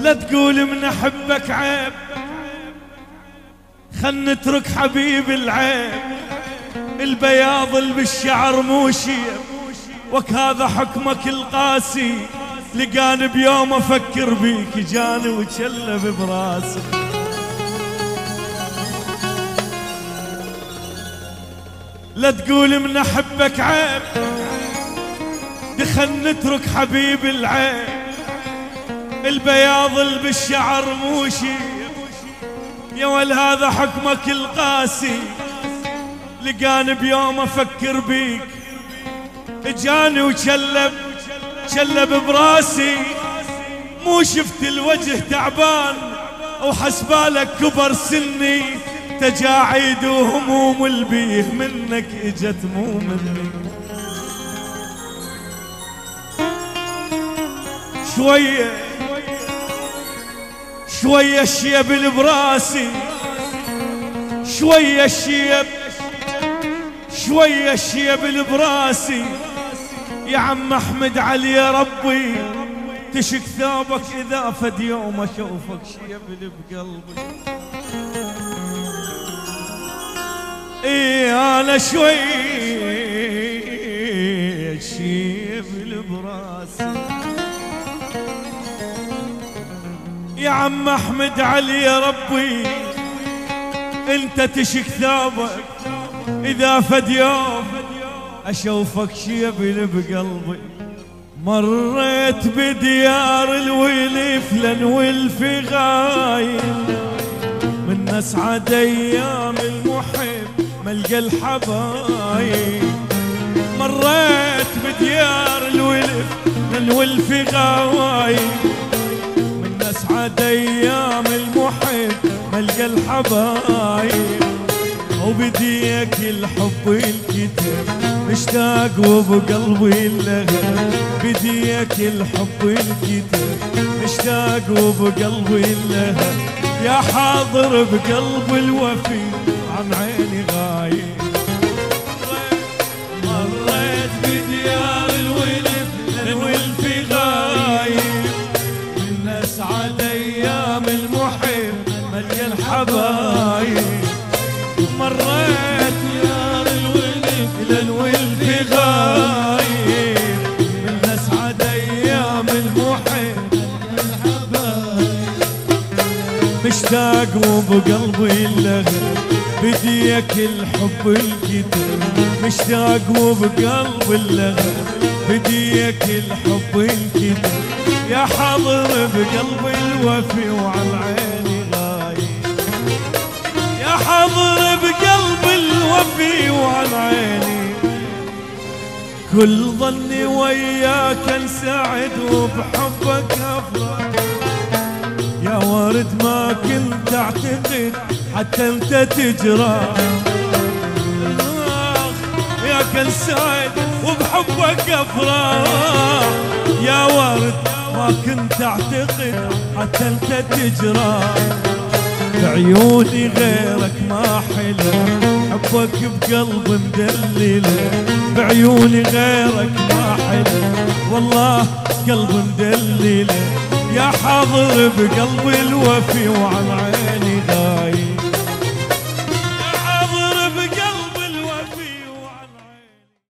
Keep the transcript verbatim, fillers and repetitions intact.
لا تقول من احبك عيب، خل نترك حبيب العيب. البياض اللي بالشعر مو شيب، وك هذا حكمك القاسي. لقاني بيوم افكر بيك، جاني وشلب براسي. لا تقول من احبك عيب، دخل نترك حبيب العيب. البياض اللي بالشعر مو شيب، يا ول هذا حكمك القاسي. لقاني بيوم افكر بيك، جاني وشلب شلب براسي. مو شفت الوجه تعبان وحسبالك كبر سني. تجاعيد وهموم البيه منك اجت مو مني. شوية شوية الشيب اللي براسي، شوية الشيب شوية الشيب اللي براسي. يا عم احمد علي يا ربي، تشك ثوبك اذا فد يوم اشوفك شيب اللي بقلبي. ايه انا شوية الشيب اللي براسي. يا عم احمد علي يا ربي، انت تشك ثوبك اذا فد يوم اشوفك شيب بقلبي. مريت بديار الولف لنولف غايل، من اسعد ايام المحب ملقى الحبايب. مريت بديار الولف لنولف غايل، من اسعد ايام المحب ملقى الحبايب. وبديك الحب الكتاب مشتاق وبقلبي اللهب. بديك الحب الكتاب مشتاق وبقلبي اللهب. يا حاضر بقلب الوفي عن عيني غايب. مريت بديار الولف الولف غايب، من اسعد ايام المحب ملقى الحبايب. مريت ديار الولف للولف غايب، من اسعد ايام المحب الحبايب. مشتاق وبقلبي اللهب. بديك الحب الكتاب مشتاق وبقلبي اللهب. بديك الحب الكتاب يا حاضر بقلبي الوفي وعن عيني غايب. يا حاضر بقلب الوفي وعن عيني. كل ظني وياك انسعد وبحبك افرح. يا ورد ما كنت اعتقد حتى انت تجرح. ياك انسعد وبحبك افرح. يا ورد ما كنت اعتقد حتى انت تجرح. بعيوني غيرك ما حلو، حبك بقلب مدلله. بعيوني غيرك ما حلو، والله قلب مدلله. يا حاضر بقلبي الوفي وعن عيني غايب.